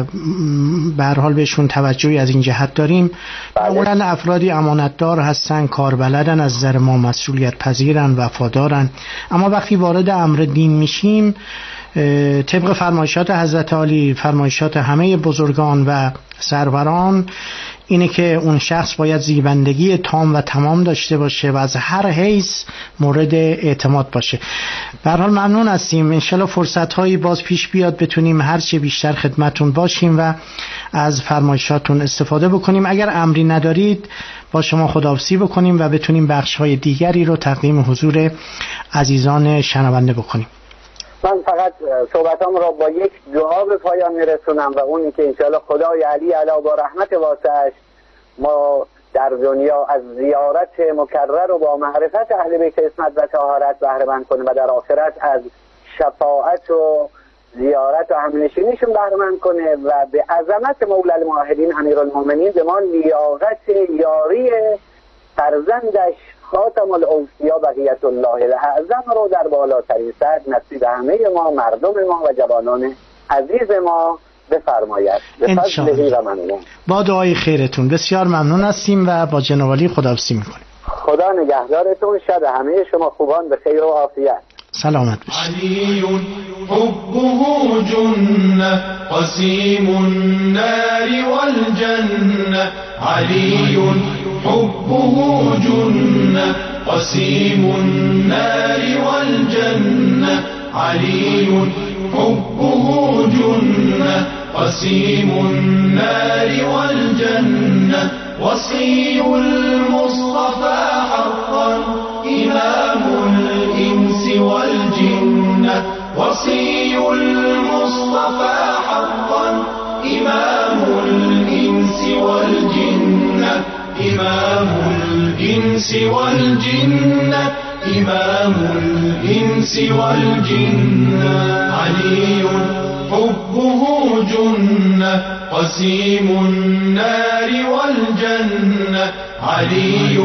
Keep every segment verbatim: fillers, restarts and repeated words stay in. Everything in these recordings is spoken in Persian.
به هر حال بهشون توجهی از این جهت داریم. معمولا بله. افرادی امانتدار هستن، کاربلدن، از نظر ما مسئولیت پذیرن، وفادارن، اما وقتی وارد امر دین میشیم طبق فرمایشات حضرت عالی، فرمایشات همه بزرگان و سروران اینه که اون شخص باید زیبندگی تام و تمام داشته باشه و از هر حیث مورد اعتماد باشه. به هر حال ممنون هستیم، انشالله فرصت هایی باز پیش بیاد بتونیم هر چه بیشتر خدمتون باشیم و از فرمایشاتون استفاده بکنیم. اگر امری ندارید با شما خداحافظی بکنیم و بتونیم بخش های دیگری رو تقدیم حضور عزیزان شنونده بکنیم. من فقط صحبتام را با یک دعا به پایان میرسونم و اونی که انشاءالله خدای علی علا با رحمت واسعش ما در دنیا از زیارت مکرر و با معرفت اهل بیت عصمت و طهارت بهره مند کنه و در آخرت از شفاعت و زیارت و همنشینیشون بهره مند کنه و به عظمت مولا الموحدین امیرالمومنین به ما لیاقت یاری فرزندش خاتم الاوصیا بقیت الله الاعظم رو در بالاترین سطح نصیب همه ما مردم ما و جوانان عزیز ما بفرماید. به فضله و ممنون. با دعای خیرتون بسیار ممنون هستیم و با جناب عالی خداحافظی میکنیم. خدا نگهدارتون، شب همه شما خوبان به خیر و عافیت. سلامت باشید. علی حبه جنة قسیم النار والجنة. علی حبه جنة قسیم النار والجنة. علی حبه جنة قسیم النار والجنة. وصي المصطفى حقا إمام الإنس والجنة. وصي المصطفى حقا إمام الإنس والجنة. إمام الإنس والجنة. إمام الإنس والجنة. علي حبه جنة قسيم النار والجنة. علي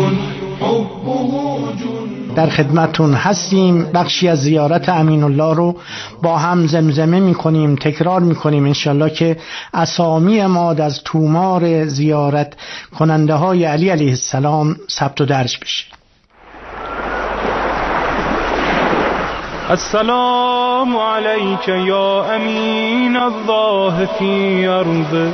حبه جنة. در خدمتون هستیم. بخشی از زیارت امین الله رو با هم زمزمه میکنیم، تکرار میکنیم، انشالله که اسامی ما از تومار زیارت کننده های علی علیه السلام ثبت و درج بشه. السلام عليك يا أمين الله في أرضه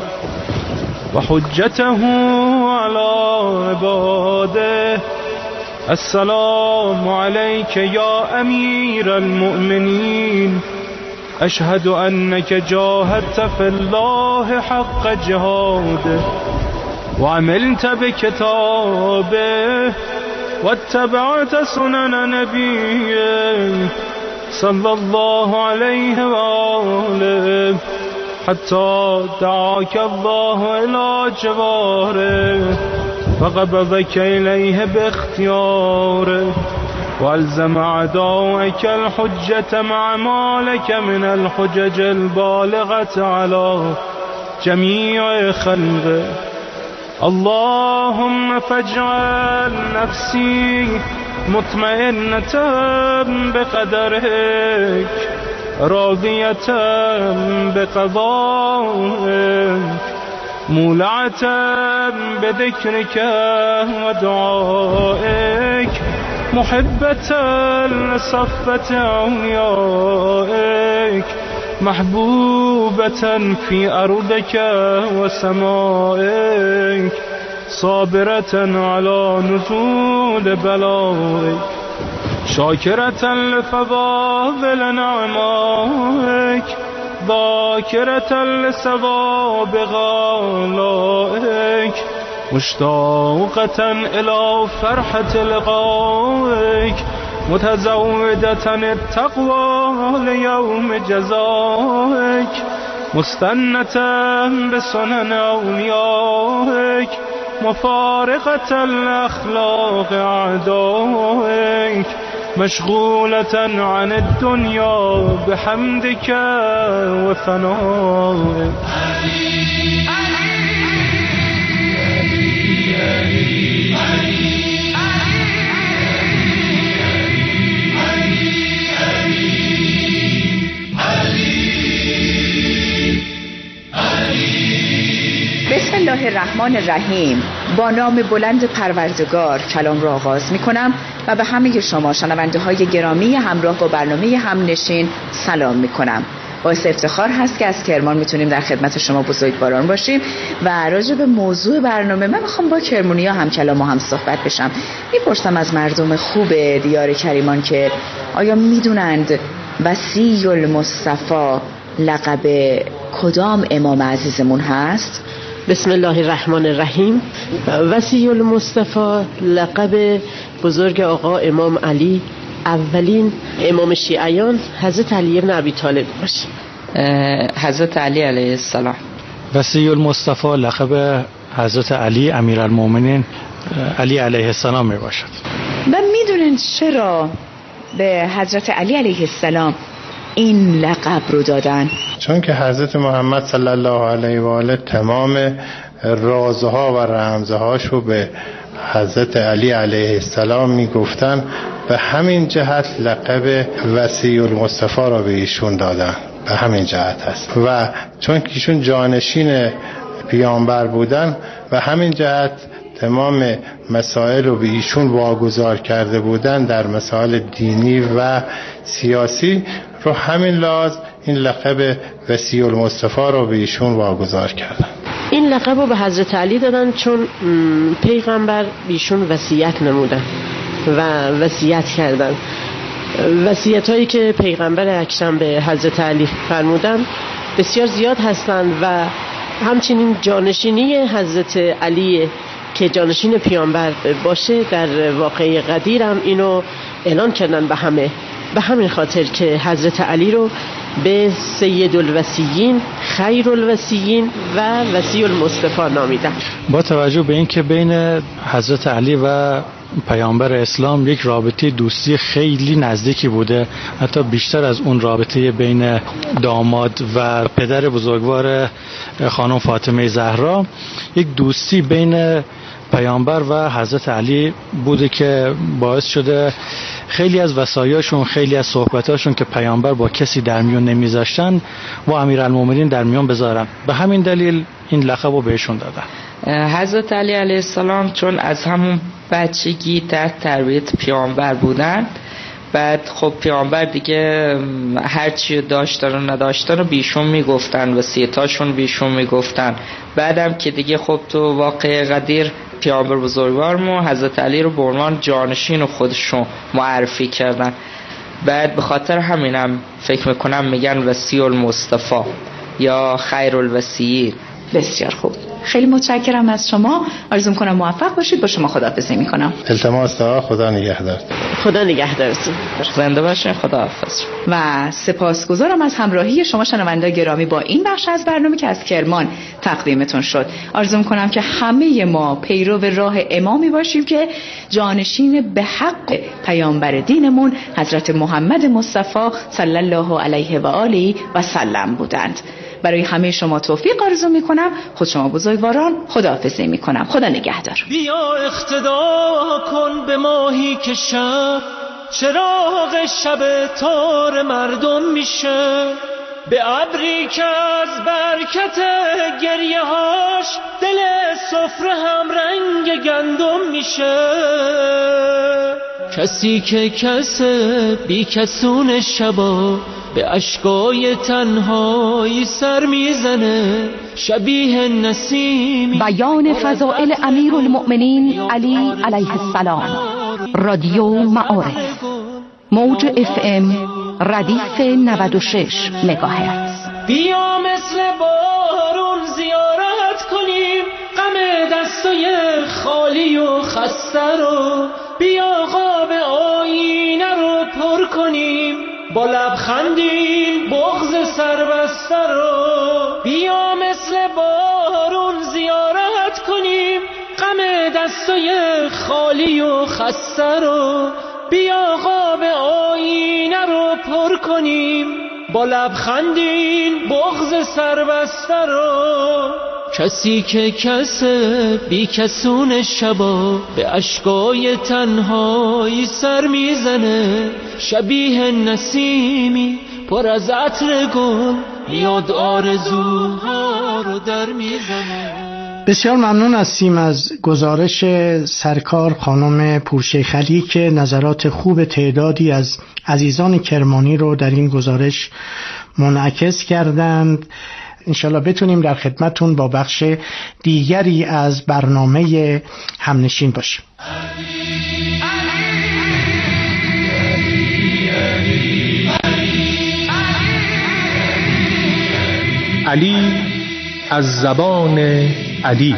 وحجته على عباده. السلام عليك يا أمير المؤمنين أشهد أنك جاهدت في الله حق جهاده وعملت بكتابه واتبعت سنن نبيه صلى الله عليه وآله حتى دعاك الله إلى جواره فقبضك إليه باختياره والزم عداوك الحجة مع ما لك من الحجج البالغة على جميع خلقه. اللهم فاجعل نفسي مطمئنة بقدرك راضية بقضائك مولعة بذكرك ودعائك محبة لصفة أوليائك محبوبة في أرضك وسمائك صابرة على نزول بلائك شاكرة لفضائل نعمائك ذاكرة لثواب غالائك مشتاقة إلى فرحة لقائك متزودة التقوى ليوم جزائك مستنة بسنن أوليائك مفارقة الأخلاق أعدائك مشغولة عن الدنيا بحمدك وثنائك. Ali بسم الله الرحمن الرحیم. با نام بلند پروردگار کلام را آغاز می کنم و به همه شما شنونده های گرامی همراه با برنامه همنشین سلام می کنم. باعث افتخار هست که از کرمان میتونیم در خدمت شما بزرگواران باشیم و راجع به موضوع برنامه من میخوام با کرمانی‌ها هم کلام و هم صحبت بشم. میپرسم از مردم خوب دیار کریمان که آیا میدونند وصی المصطفی لقب کدام امام عزیزمون هست؟ بسم الله الرحمن الرحیم. وصی المصطفی لقب بزرگ آقا امام علی، اولین امام شیعیان، حضرت علی بن ابی طالب باشه. حضرت علی علیه السلام. وصی المصطفی لقب حضرت علی امیرالمومنین علی علیه السلام می باشد. و میدونن چرا به حضرت علی علیه السلام این لقب رو دادن؟ چون که حضرت محمد صلی الله علیه و آله تمام رازها و رمزهاش رو به حضرت علی علیه السلام میگفتن، به همین جهت لقب وصی المصطفی را به ایشون دادن. به همین جهت هست و چون که ایشون جانشین پیامبر بودن، به همین جهت تمام مسائل رو به ایشون واگذار کرده بودن در مسائل دینی و سیاسی، رو همین لحاظ این لقب وصی المصطفی رو به ایشون واگذار کردن. این لقب رو به حضرت علی دادن چون پیغمبر ایشون وصیت نمودن و وصیت کردن. وصیت هایی که پیغمبر اکرم به حضرت علی فرمودن بسیار زیاد هستند و همچنین جانشینی حضرت علی که جانشین پیامبر باشه در واقعه قدیر هم اینو اعلان کردن به همه. به همین خاطر که حضرت علی رو به سید الوصیین، خیر الوصیین و وصی المصطفی نامیدن. با توجه به اینکه بین حضرت علی و پیامبر اسلام یک رابطه دوستی خیلی نزدیکی بوده، حتی بیشتر از اون رابطه بین داماد و پدر بزرگوار خانم فاطمه زهرا، یک دوستی بین پیامبر و حضرت علی بوده که باعث شده خیلی از وصایاشون، خیلی از صحبتاشون که پیامبر با کسی در میون نمیذاشتن و امیرالمومنین در میون بذارن. به همین دلیل این لقب رو بهشون دادن. حضرت علی علیه السلام چون از همون بچگی تحت تربیت پیامبر بودن، بعد خب پیامبر دیگه هر چی داشتن و نداشتن رو بیشون میگفتن، وصیتاشون بیشون میگفتن. بعدم که دیگه خب تو واقعه قدیر پیامبر بزرگوارمون حضرت علی رو به عنوان جانشین خودشون معرفی کردن. بعد به خاطر همینم فکر میکنم میگن وصی المصطفی یا خیر الوصیین. بسیار خوب، خیلی متشکرم از شما. آرزو میکنم موفق باشید. با شما خداحافظی میکنم. التماس دعا. خدا نگهدار. خدا نگهدارتون. زنده باشین. خداحافظ. و سپاسگزارم از همراهی شما شنوندگان گرامی با این بخش از برنامه که از کرمان تقدیمتون شد. آرزو میکنم که همه ما پیرو راه امامی باشیم که جانشین به حق پیامبر دینمون حضرت محمد مصطفی صلی الله علیه و آله و سلم بودند. برای همه شما توفیق آرزو میکنم. خود شما بزرگواران خداحافظی میکنم. خدا نگهدار. بیا اقتدا کن به ماهی که شب چراغ شب تار مردم میشه، به ابری که از برکت گریه هاش دل سفره هم رنگ گندم میشه. کسی که کس بی کسون شبا به اشکای تنهایی سر میزنه، شبیه نسیمی. بیان فضائل امیر المؤمنین علی علیه السلام. رادیو معارف، موج اف ام ردیف نود و شش مگاهرتز. بیا مثل بارون زیارت کنیم غم دستای خالی و خسته رو، بیا قاب آینه رو پر کنیم با لبخندین بغض سربسته رو. بیا مثل بارون زیارت کنیم غم دستای خالی و خسته رو، بیا قاب آینه رو پر کنیم با لبخندین بغض سربسته رو. کسی که کس بی کسون شبا به اشکای تنهایی سر میزنه، شبیه نسیمی پر از عطر گل یاد آرزوها رو در میزنه. بسیار ممنون هستیم از گزارش سرکار خانم پورشیخ علی که نظرات خوب تعدادی از عزیزان کرمانی رو در این گزارش منعکس کردند. انشالله بتونیم در خدمتون با بخش دیگری از برنامه همنشین باشیم. علی از زبان علی.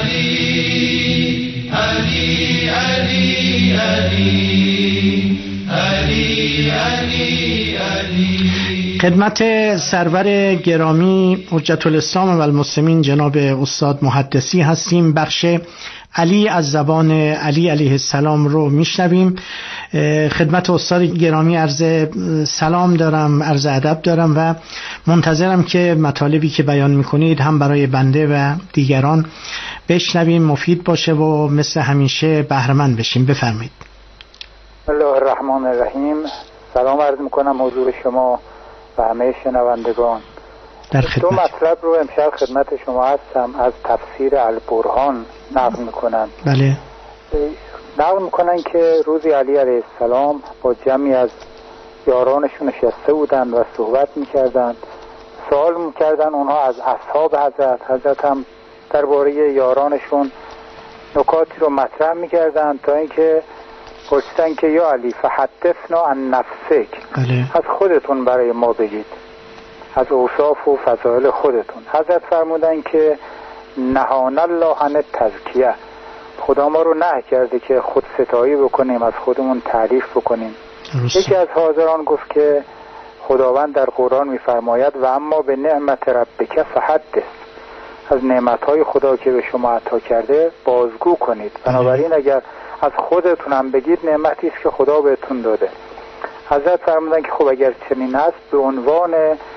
خدمت سرور گرامی حجت الاسلام و المسلمین جناب استاد محدثی هستیم. بخش علی از زبان علی علیه السلام رو میشنویم. خدمت استاد گرامی عرض سلام دارم، عرض ادب دارم و منتظرم که مطالبی که بیان میکنید هم برای بنده و دیگران بشنویم، مفید باشه و مثل همیشه بهره‌مند بشیم. بفرمایید. الله الرحمن الرحیم. سلام عرض میکنم حضور شما و همه شنوندگان. در خدمت. دو مطلب رو امشب خدمت شما هستم از تفسیر البرهان نقل میکنم. بله. نقل میکنن که روزی علی علیه السلام با جمعی از یارانشون نشسته بودن و صحبت میکردن، سوال میکردن اونها از اصحاب حضرت. حضرت هم درباره یارانشون نکاتی رو مطرح میکردن تا اینکه گفتن که یا علی فحدثنا عن نفسک. بله. از خودتون برای ما بگید، از اوصاف و فضائل خودتون. حضرت فرمودن که نهان الله عن التزکیه، خدا ما رو نهی کرده که خود ستایی بکنیم، از خودمون تعریف بکنیم. درسته. یکی از حاضران گفت که خداوند در قرآن میفرماید و اما به نعمت ربک فحدث، از نعمتهای خدا که به شما عطا کرده بازگو کنید. بنابراین اگر از خودتون هم بگید نعمتی است که خدا بهتون داده. حضرت فرمودن که خب اگر چنین است به عنوان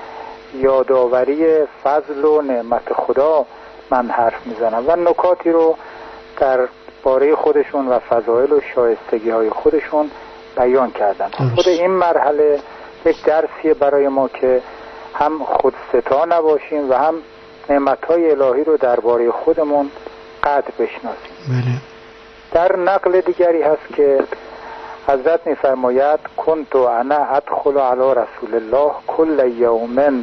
یادآوری فضل و نعمت خدا من حرف میزنم و نکاتی رو در باره خودشون و فضائل و شایستگی های خودشون بیان کردن. خود این مرحله یک درسیه برای ما که هم خودستا نباشیم و هم نعمتهای الهی رو درباره خودمون قدر بشناسیم. بله. در نقل دیگری هست که حضرت میفرماید کنت انا ادخل علی رسول الله کل یوم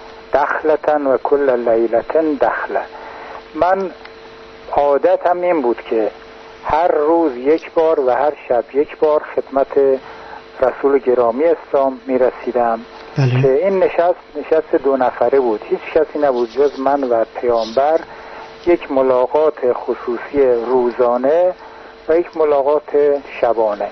دخلتن و کل لیلتن دخله. من عادتم این بود که هر روز یک بار و هر شب یک بار خدمت رسول گرامی اسلام میرسیدم. بله. که این نشست نشست دو نفره بود، هیچ کسی نبود جز من و پیامبر. یک ملاقات خصوصی روزانه و یک ملاقات شبانه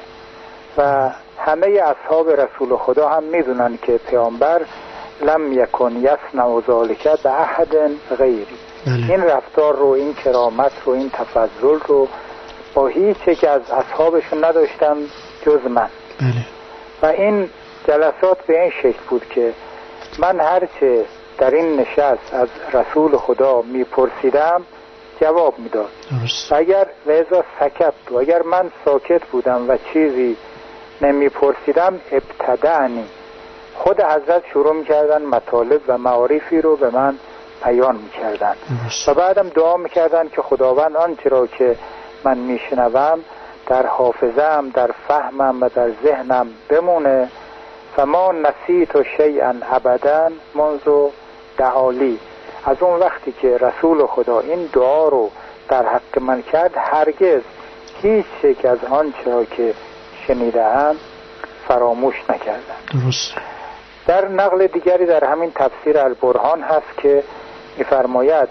و همه اصحاب رسول خدا هم میدونن که پیامبر لم یکن یصنع ذلک باحد غیری. بله. این رفتار رو، این کرامت رو، این تفضل رو با هیچ یک از اصحابشون نداشتن جز من. بله. و این جلسات به این شکل بود که من هرچه در این نشست از رسول خدا میپرسیدم جواب میداد. درست. اگر لذا سکت و اگر من ساکت بودم و چیزی نمیپرسیدم ابتدعنی، خود حضرت شروع میکردن مطالب و معارفی رو به من بیان میکردن و بعدم دعا میکردن که خداوند آنچه را که من میشنوم در حافظم، در فهمم و در ذهنم بمونه. فما نسیت شیئا ابدا منذ دعالی، از اون وقتی که رسول خدا این دعا رو در حق من کرد هرگز هیچ یک از آنچه را که شنیدم فراموش نکردم. درست. در نقل دیگری در همین تفسیر البرهان هست که میفرماید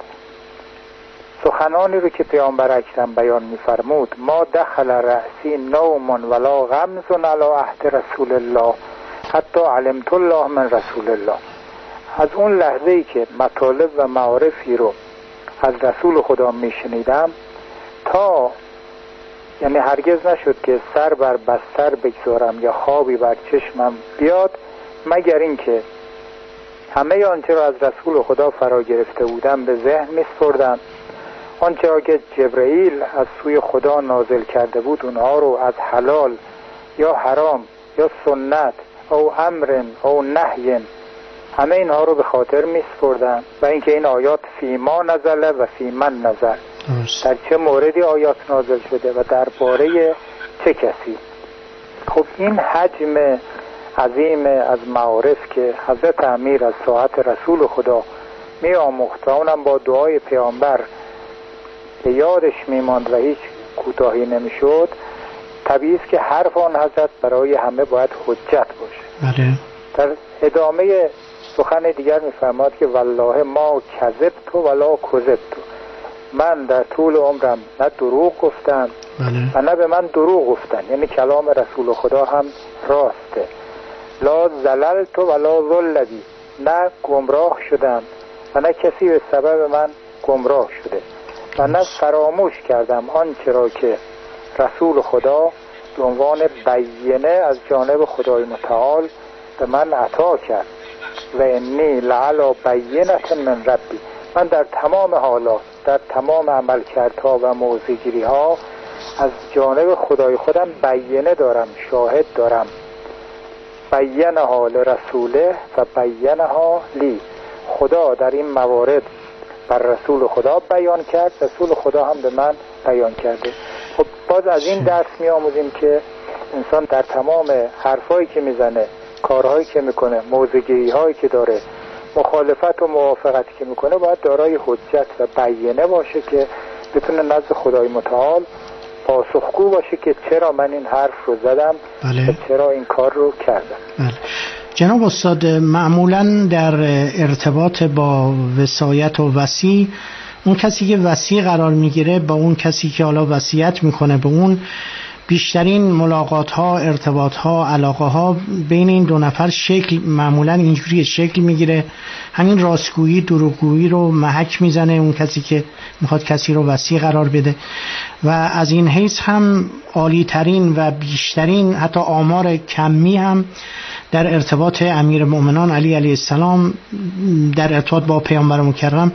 سخنانی رو که پیامبر اکرم بیان میفرمود ما دخل رأسی نوم ولا غمز علی عهد رسول الله حتی علمت الله من رسول الله. از اون لحظه‌ای که مطالب و معارفی رو از رسول خدا میشنیدم تا یعنی هرگز نشد که سر بر بستر بگذارم یا خوابی بر چشمم بیاد مگر اینکه همه آنچه را از رسول خدا فرا گرفته بودم به ذهن می‌سپردم. آنچه را که جبرئیل از سوی خدا نازل کرده بود اونها رو از حلال یا حرام یا سنت او امر او نهی همه اینها رو به خاطر می‌سپردم و اینکه این آیات فی ما نزله و فی من نزل، در چه موردی آیات نازل شده و درباره چه کسی. خب این حجم عظیم از معارف که حضرت امیر از ساعت رسول خدا می آموخت و اونم با دعای پیامبر به یادش می ماند و هیچ کوتاهی نمی شد، طبیعی است که حرف آن حضرت برای همه باید حجت باشه. بله. در ادامه سخن دیگر می فرماد که والله ما کذبت ولا کذبت، من در طول عمرم نه دروغ گفتم بله. و نه به من دروغ گفتن، یعنی کلام رسول خدا هم راسته. لا زللت ولا ذللی، نه گمراه شدم و نه کسی به سبب من گمراه شده و نه فراموش کردم آنچه را که رسول خدا به عنوان بینه از جانب خدای متعال به من عطا کرد و انی لعلی بینة من ربی، من در تمام حالات، در تمام عملکردها و موضع‌گیری ها از جانب خدای خودم بینه دارم، شاهد دارم. بینها لرسوله و بینها لی، خدا در این موارد بر رسول خدا بیان کرد، رسول خدا هم به من بیان کرده. خب باز از این درس می آموزیم که انسان در تمام حرفایی که میزنه، کارهایی که میکنه، موضع‌گیری هایی که داره، مخالفت و موافقتی که میکنه، باید دارای حجت و بیانه باشه که بتونه نزد خدای متعال پاسخگو باشه که چرا من این حرف رو زدم بله. و چرا این کار رو کردم. بله. جناب استاد، معمولا در ارتباط با وصایت و وصی، اون کسی که وصی قرار میگیره با اون کسی که حالا وصیت میکنه به اون، بیشترین ملاقات ها، ارتباط ها، علاقه ها بین این دو نفر شکل معمولا اینجوری شکل میگیره، همین راستگویی دروغگویی رو محک میزنه اون کسی که میخواد کسی رو وصی قرار بده و از این حیث هم عالی ترین و بیشترین حتی آمار کمی هم در ارتباط امیرالمؤمنان علی علیه السلام در ارتباط با پیامبر مکرم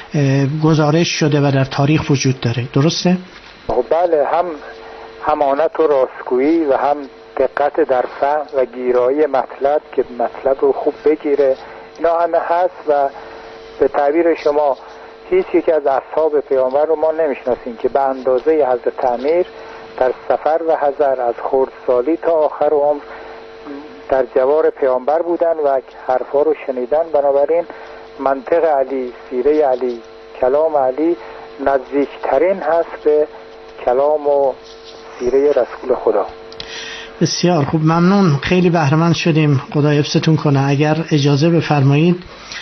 گزارش شده و در تاریخ وجود داره. درسته؟ بله، هم امانت و راستگویی و هم دقت در فهم و گیرایی مطلب که مطلب رو خوب بگیره، اینا همه هست و به تعبیر شما هیچ یک از اصحاب پیامبر رو ما نمیشناسیم که به اندازه حضرت امیر در سفر و حضر از خردسالی تا آخر عمر در جوار پیامبر بودن و حرفا رو شنیدن. بنابراین منطق علی، سیره علی، کلام علی نزدیکترین هست به کلام و سیره رسول خدا. بسیار خوب، ممنون، خیلی بهره‌مند شدیم. خدا حفظتون کنه. اگر اجازه بفرمایید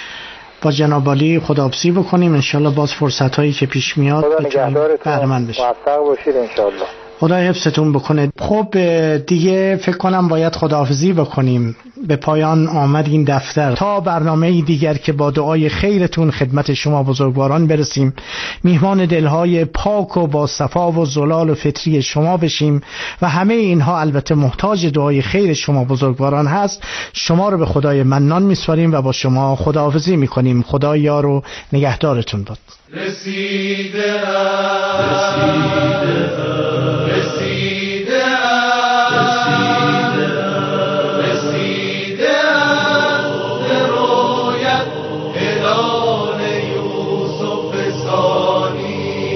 با جناب عالی خداحافظی بکنیم، انشالله باز فرصت هایی که پیش میاد بهره‌مند بشیم. موفق باشید انشالله. خدا حفظتون بکنه. خب دیگه فکر کنم باید خداحافظی بکنیم. به پایان آمد این دفتر. تا برنامه دیگر که با دعای خیرتون خدمت شما بزرگواران برسیم، میهمان دلهای پاک و با صفا و زلال و فطری شما بشیم و همه اینها البته محتاج دعای خیر شما بزرگواران هست. شما رو به خدای منان میسپاریم و با شما خداحافظی میکنیم. خدا یار و نگهدارتون باد. رسیده رسیده رسیده رسیده به رویت هلال یوسف ثانی،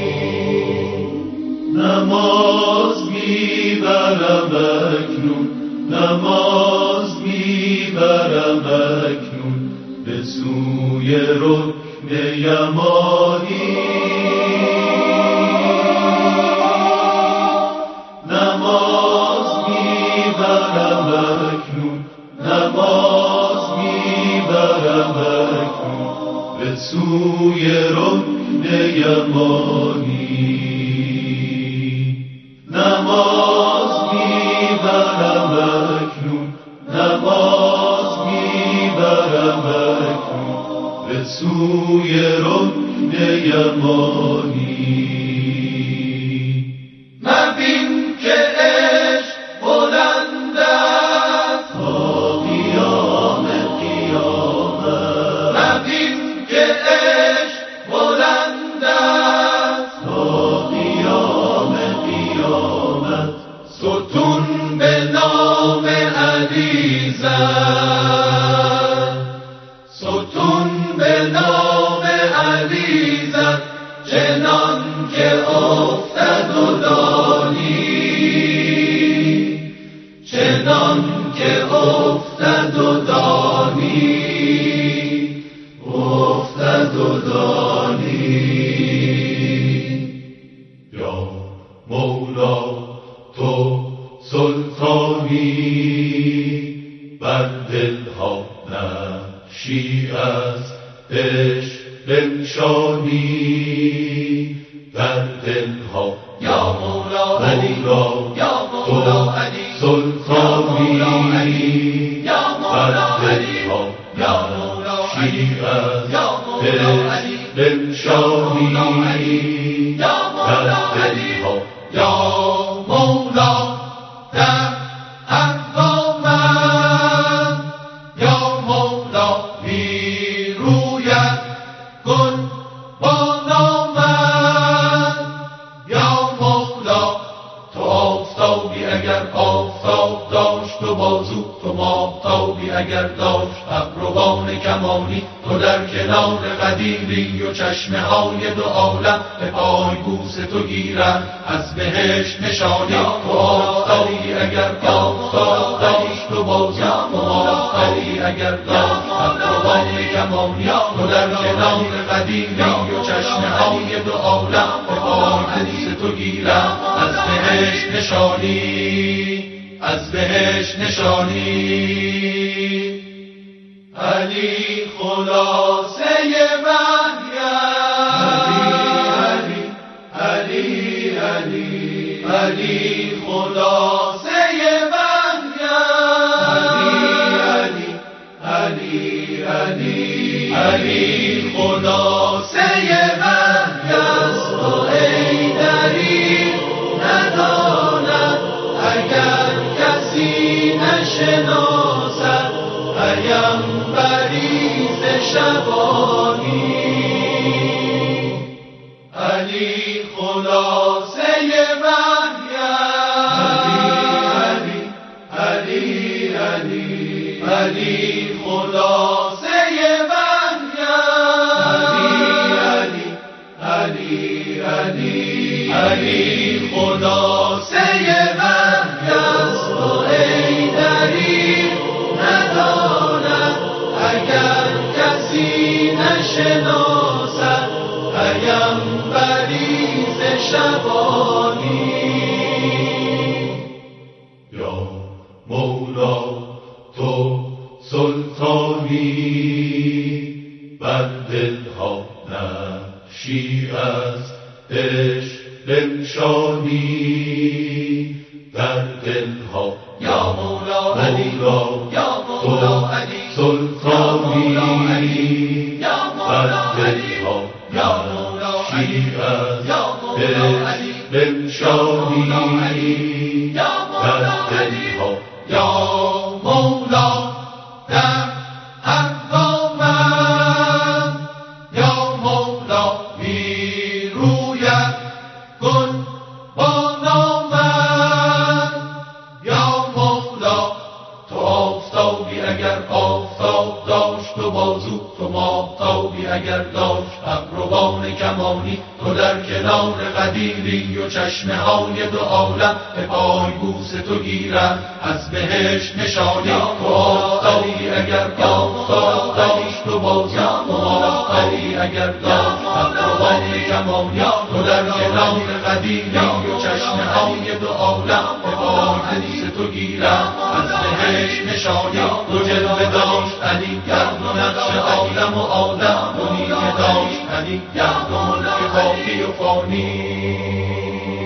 نماز میبرم اکنون، نماز میبرم اکنون به سوی رکن یمانی، نماز میبرم اکنون، نماز میبرم اکنون به سوی رکن یمانی، نماز میبرم اکنون، نماز میبرم اکنون به سوی رکن یمانی. مبین که عشق بلند است تا قیام قیامت، مبین که عشق بلند است تا قیام قیامت، ستون به نام علی زد، ستون به نام علی زد، جنان که افتد و دانی، چنان که افتد و دانی، افتد و دانی. یا مولا تو سلطانی، بر دلها نقشی از عشق بنشانی، در دلها یا مولا علی، یا مولا علی سلطانی، یا مولا علی، یا مولا علی از عشق بنشانی، یا مولا علی، یا مولا در حق من، یا مولا رویت کن با نامن، یا مولا تو آفتابی اگر آفتاب داشت و بازو، تو ماهتابی اگر داشت ابروان کمانی، تو در کنار قدیری و چشمه های دو عالم به پای بوس تو گیرن از بهشت نشانی. تو آفتابی اگر آفتاب داشت و بازو، تو ماهتابی اگر داشت ابروان کمانی، تو در کنار قدیری و چشمه های دو عالم به پای بوس تو گیرن از بهشت نشانی، از بهشت نشانی. علی خلاصه وحیم، علی علی علی علی خلاصه وحیم، علی علی علی علی خلاصه وحیم. تو ای دریغ نداند اگر کسی نشناسد، پیامبری ز شبانی. علی خلاصه وحیم، علی علی علی خلاصه وحیم، علی علی علی خلاصه وحیم. تو ای دریغ نداند اگر کسی نشناسد، پیامبری ز شبانی. یا مولا تو سلطانی، بر دلها نقشی از عشق بنشانی، در دلها یا مولا علی، یا مولا علی سلطانی، یا مولا علی، یا مولا علی از عشق بنشانی، یا مولا علی، یا مولا در حق من، یا مولا رویت کن با نامن، یا مولا تو آفتابی اگر آفتاب داشت و بازو، تو ماهتابی اگر داشت ابروان کمانی، تو در کنار قدیری و چشمه های دو عالم به پای بوس تو گیرن از بهشت نشانی. تو آفتابی اگر آفتاب داشت و بازو، تو ماهتابی اگر داشت ابروان کمانی، تو در کنار قدیری و چشمه های دو عالم به پای بوس تو گیرن از بهشت نشانی. تو جلوه داشت علی گرد و نقش عالم و آدم، و نیمه داشت علی گرد و ملک خاکی و فانی.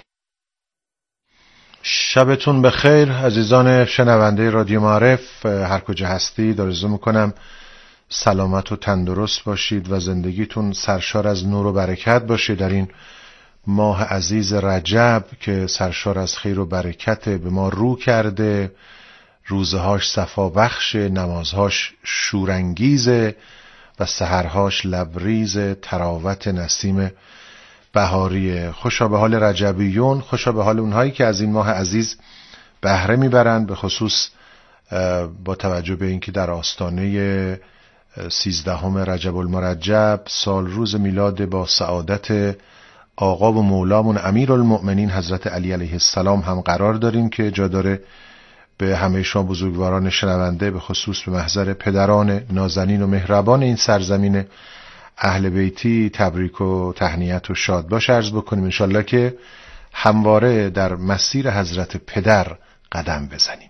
شبتون بخیر عزیزان شنونده رادیو معارف، هر کجا هستید آرزو میکنم سلامت و تندرست باشید و زندگیتون سرشار از نور و برکت باشه در این ماه عزیز رجب که سرشار از خیر و برکت به ما رو کرده. روزهاش صفا بخش، نمازهاش شورانگیزه و سحرهاش لبریز تراوت نسیم بهاری. خوشا به حال رجبیون، خوشا به حال اونهایی که از این ماه عزیز بهره میبرند، به خصوص با توجه به اینکه در آستانه سیزدهم رجب المرجب سال روز میلاد با سعادت آقا و مولامون امیرالمؤمنین حضرت علی علیه السلام هم قرار داریم که جا داره به همه شما بزرگواران شنونده، به خصوص به محضر پدران نازنین و مهربان این سرزمین اهل بیتی تبریک و تهنیت و شادباش عرض بکنیم، انشالله که همواره در مسیر حضرت پدر قدم بزنیم.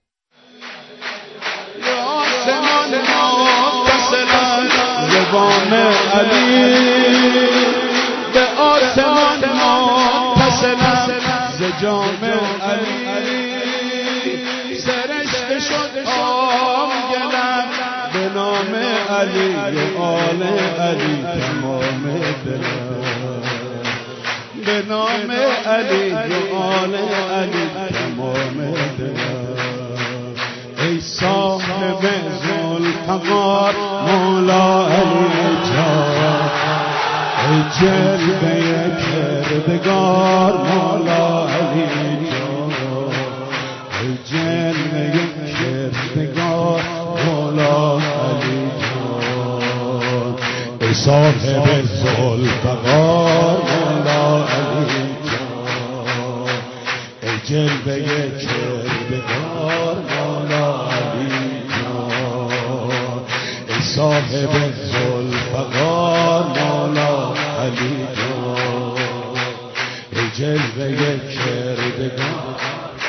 زبان علی به آسمان متصل ز جام علی سرشته شد آم گلم به نام علی آل علی تمام دلم به نام علی آل علی تمام دلم ای صاحب ذوالفقار مولا علی جان ای جلوه کردگار مولا علی جان ای جلوه کردگار مولا علی جان ای صاحب ذوالفقار مولا علی جان ای جلوه کردگار مولا علی جان ای صاحب ذوالفقار مولا علی جان ای جلوه کردگار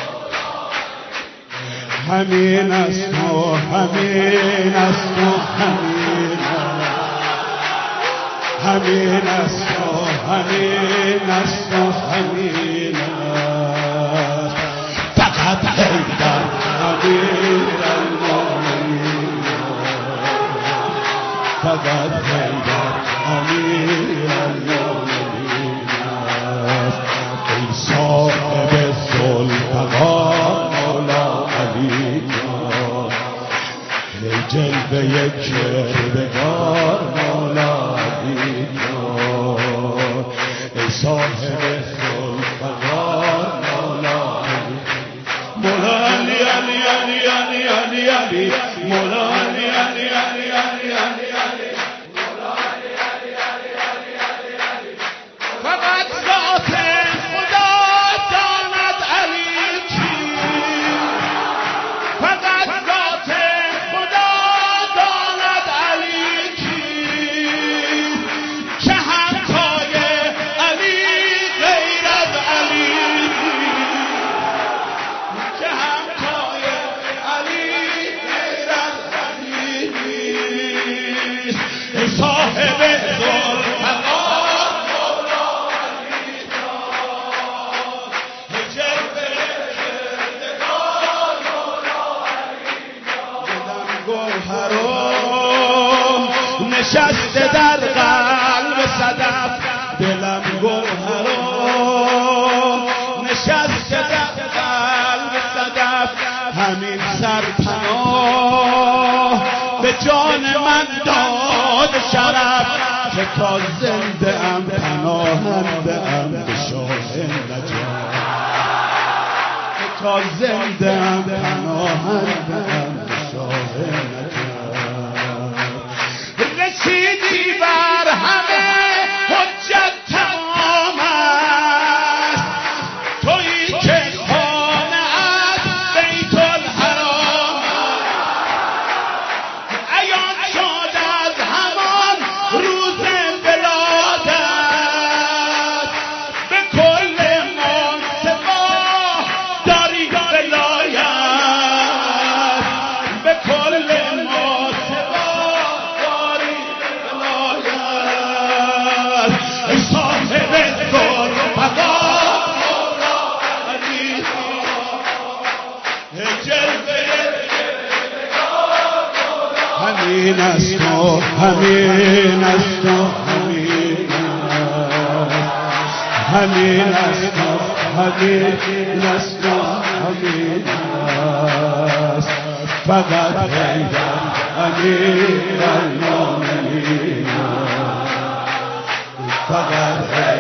همین است و همین است و همین همین است و همین است و همین است فقط حیدر امیر المؤمنین فقط حیدر امیر المؤمنین است ای صاحب ذوالفقار مولا علی جان ای جلوه کردگار مولا علی جان ای صاحب ذوالفقار مولا علی مولا علی علی علی علی علی علی مولا علی علی علی علی علی علی مولا علی علی علی علی علی علی فقط ذات خدا داند علی چیست فقط ذات خدا داند علی چیست که همتای علی غیر از علی که همتای علی غیر از علی نیست ای صاحب ذوالفقار مولا علی جان ای جلوه کردگار مولا علی جان دلم گوهرم نشسته در قلب صدف دلم گوهرم نشسته در قلب صدف همین سرپناه به جان من داد شرف که تا زنده ام پناهنده ام به شاه نجات که تا زنده ام پناهنده ام به شاه نجات رسیدی بر همه حجت تمام است تویی که خانه از بیت الحرام عیان شد از همان روز ولادت به کل منصفا داری ولایت به کل منصفا داری ولایت ای صاحب ذوالفقار مولا علی ای جلوه همین است و همین است و همین است همین است و همین است و همین است فقط حیدر امیر المؤمنین فقط